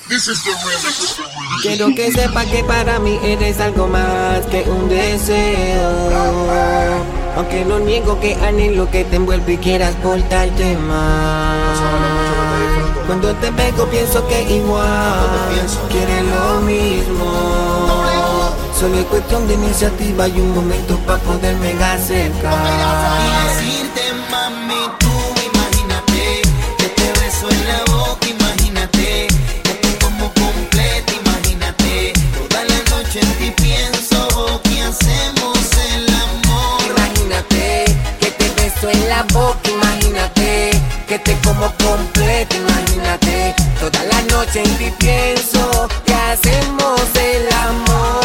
Quiero que sepa que para mí eres algo más que un deseo. Aunque no niego que anhelo que te envuelva y quieras portarte más. Cuando te pego pienso que igual quieres lo mismo. Solo es cuestión de iniciativa y un momento para poderme acercar. Y decirte, mami, tú imagínate que te beso en la boca, imagínate que te como completa, imagínate toda la noche en ti pienso que hacemos el amor. Imagínate que te beso en la boca, imagínate que te como completa, imagínate toda la noche en ti pienso que hacemos el amor.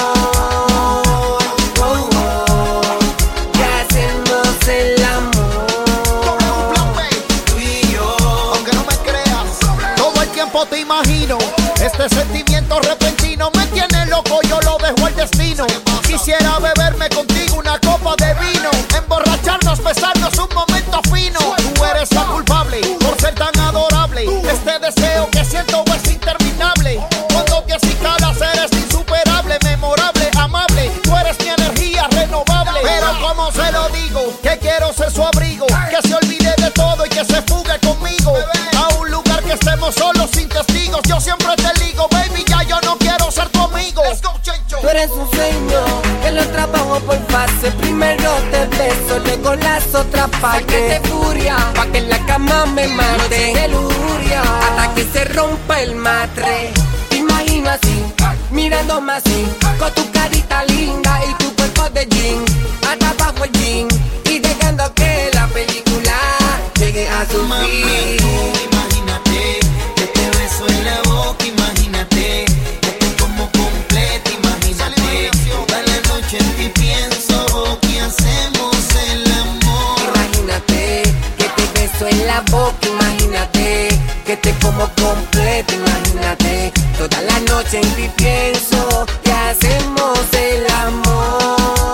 Te imagino, este sentimiento repentino me tiene loco, yo lo dejo al destino. Quisiera beberme contigo una copa de vino, emborracharnos, besarnos un momento fino. Tú eres la culpable por ser tan adorable. Este deseo que siento es interminable. Cuando te acicalas eres insuperable, memorable, amable. Tú eres mi energía renovable. Pero como se lo digo, que quiero ser su abrigo, que se olvide de todo y que se fugue conmigo a un lugar que estemos solos sin testigos. Yo siempre te digo, baby, ya yo no quiero ser tu amigo. Tú eres un sueño que lo trabajo por fase. Primero te beso, luego las otras partes. Pa' que te furia, pa' que en la cama me mate de lujuria, hasta que se rompa el matre. Te imagino así, mirándome así, con tu carita linda y tu cuerpo de jean, hasta abajo el jean, y dejando que la película llegue a su fin. Imagínate que te beso en la boca, imagínate que te como completa, imagínate toda la noche en ti pienso que hacemos el amor. Imagínate que te beso en la boca, imagínate que te como completa, imagínate toda la noche en ti pienso que hacemos el amor.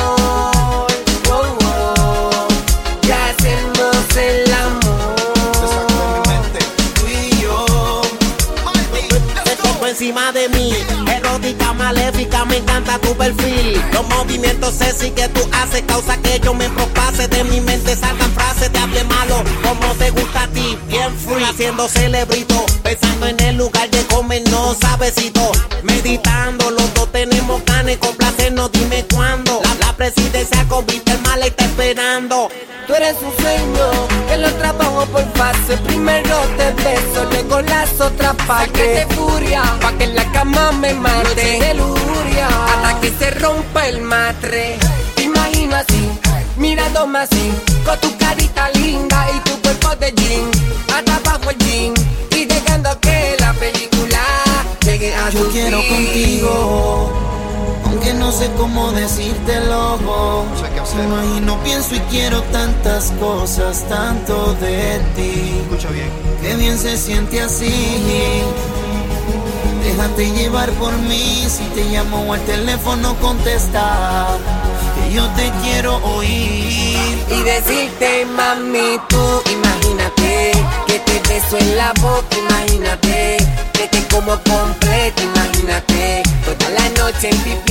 Que hacemos el amor. Tú y yo. Te toco encima de mí, erótica, maléfica, me encanta tu perfil. Los movimientos sexy que tú haces causa que yo me propase. De mi mente salgan frases, te hable malo, como te gusta a ti, bien free. Haciendo celebrito, pensando en el lugar de comernos sabecito. Meditando, los dos tenemos ganas, complacernos, dime cuándo. La presidencia COVID, el mal está esperando. Tú eres un sueño que lo trabajo por fase. Primero te beso, luego las otras partes. Pa' que te furia, pa' que en la cama me mate de lujuria, hasta que se rompa el matre. Te imagino así, mirándome así, con tu carita linda y tu cuerpo de jean, hasta abajo el jean, y dejando que la película llegue a su fin. Yo quiero contigo, aunque no sé cómo decírtelo. Me imagino, pienso y quiero tantas cosas, tanto de ti. Escucha bien. Qué bien se siente así. Déjate llevar por mí. Si te llamo al teléfono contesta, que yo te quiero oír. Y decirte, mami, tú imagínate que te beso en la boca, imagínate que te como completa, imagínate toda la noche en ti